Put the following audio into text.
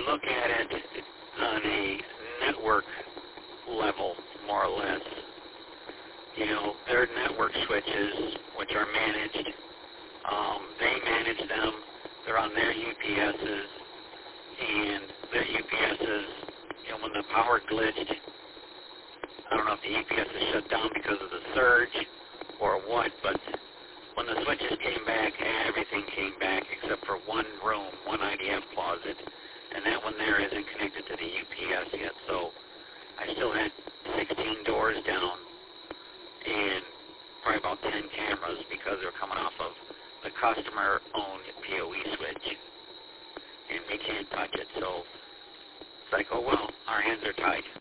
look at it on a network level, more or less, you know, their network switches, which are managed, they manage them. They're on their UPSs, and their UPSs, you know, when the power glitched, I don't know if the UPS is shut down because of the surge or what, but when the switches came back, everything came back except for one room, one IDF closet, and that one there isn't connected to the UPS yet. So I still had 16 doors down and probably about 10 cameras because they're coming off of the customer-owned PoE switch, and they can't touch it. So it's like, oh well, our hands are tied.